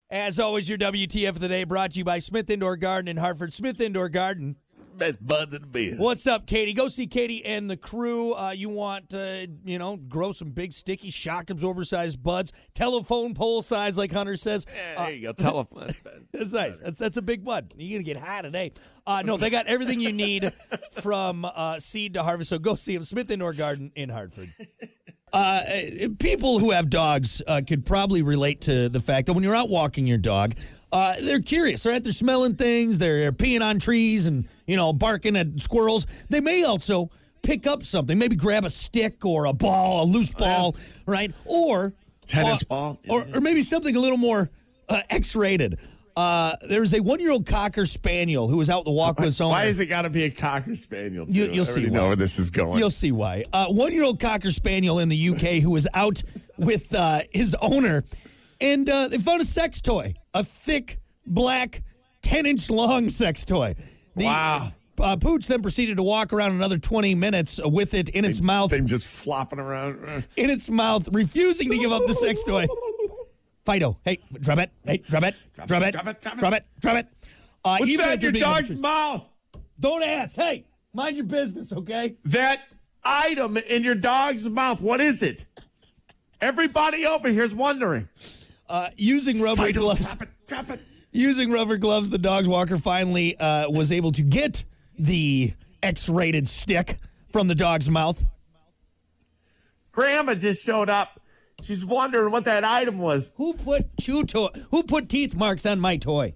As always, your WTF of the day brought to you by Smith Indoor Garden in Hartford. Smith Indoor Garden. Best buds in the biz. What's up, Katie? Go see Katie and the crew. You want to, grow some big, sticky, shock absorber-sized buds. Telephone pole size, like Hunter says. Yeah, there you go. Telephone. That's nice. That's a big bud. You're going to get high today. No, they got everything you need from seed to harvest. So go see them. Smith Indoor Garden in Hartford. People who have dogs could probably relate to the fact that when you're out walking your dog, they're curious, right? They're smelling things, they're peeing on trees and, barking at squirrels. They may also pick up something, maybe grab a stick or a ball, a loose ball, right? Or tennis ball. Or maybe something a little more X-rated. There's a 1-year-old Cocker Spaniel who was out the walk with his owner. Why has it got to be a Cocker Spaniel? You'll see why. Know where this is going. You'll see why. 1-year-old Cocker Spaniel in the UK who was out with his owner, and they found a sex toy, a thick, black, 10-inch long sex toy. Wow. Pooch then proceeded to walk around another 20 minutes with it in its mouth. Thing just flopping around. In its mouth, refusing to give up the sex toy. Fido, hey, drop it. Hey, drop it. Drop it. Drop it. Drop it. What's that in your dog's mouth? Don't ask. Hey, mind your business, okay? That item in your dog's mouth, what is it? Everybody over here's wondering. Using rubber gloves. Drop it. Using rubber gloves, the dog's walker finally was able to get the X-rated stick from the dog's mouth. Grandma just showed up. She's wondering what that item was. Who put teeth marks on my toy?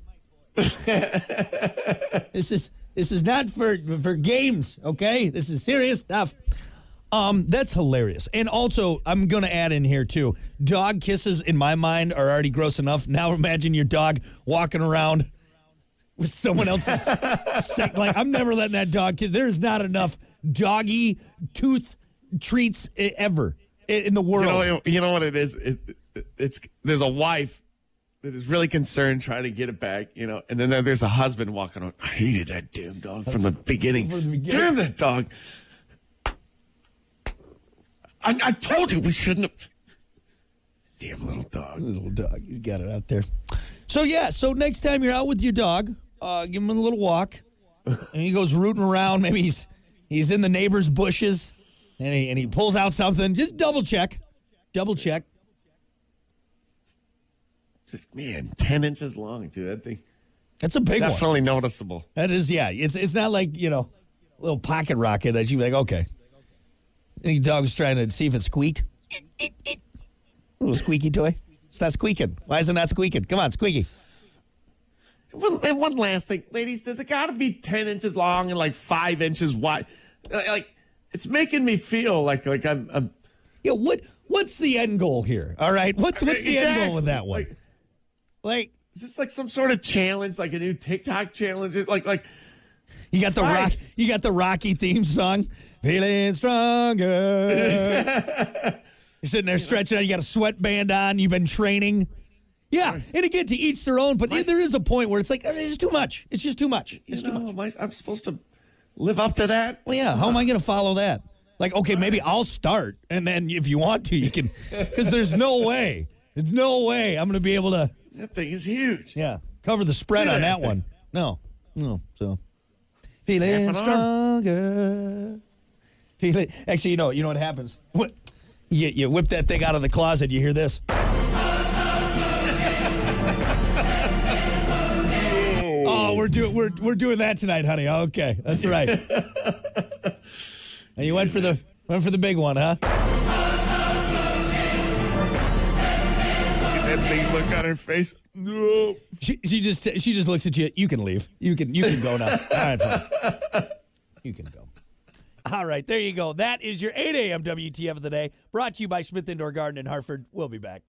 This is not for games, okay? This is serious stuff. That's hilarious. And also, I'm going to add in here, too, dog kisses, in my mind, are already gross enough. Now imagine your dog walking around with someone else's sex. Like, I'm never letting that dog kiss. There's not enough doggy tooth treats ever in the world. You know what it is? It's there's a wife that is really concerned trying to get it back, and then there's a husband walking on. I hated that damn dog from the beginning. Damn that dog. I told you we shouldn't have. Damn little dog. Little dog. You got it out there. So next time you're out with your dog, give him a little walk. And he goes rooting around. Maybe he's in the neighbor's bushes. And he pulls out something. Just double check. Double check. Just, 10 inches long, too. That thing. That's a big one. Definitely noticeable. That is, yeah. It's not like, a little pocket rocket that you'd be like, okay. I think your dog's trying to see if it squeaked. A little squeaky toy. It's not squeaking. Why is it not squeaking? Come on, squeaky. And one last thing. Ladies, does it got to be 10 inches long and like 5 inches wide? It's making me feel like I'm. Yeah, what's the end goal here? All right, what's the end goal with that one? Like, is this like some sort of challenge, like a new TikTok challenge? Like you got the Rocky theme song, feeling stronger. You're sitting there stretching out. You got a sweatband on. You've been training. Yeah, and again, to each their own. But there is a point where it's like it's too much. It's just too much. It's too much. I'm supposed to live up to that? Well, yeah. How am I going to follow that? Like, okay, maybe I'll start, and then if you want to, you can. Because there's no way I'm going to be able to. That thing is huge. Yeah, cover the spread on that one. No. So feeling stronger. Actually, you know what happens? You whip that thing out of the closet. You hear this. Oh, we're doing that tonight, honey. Okay, that's right. And you went for the big one, huh? That big look on her face. No. She just looks at you. You can leave. You can go now. All right, fine. You can go. All right, there you go. That is your 8 a.m. WTF of the day, brought to you by Smith Indoor Garden in Hartford. We'll be back.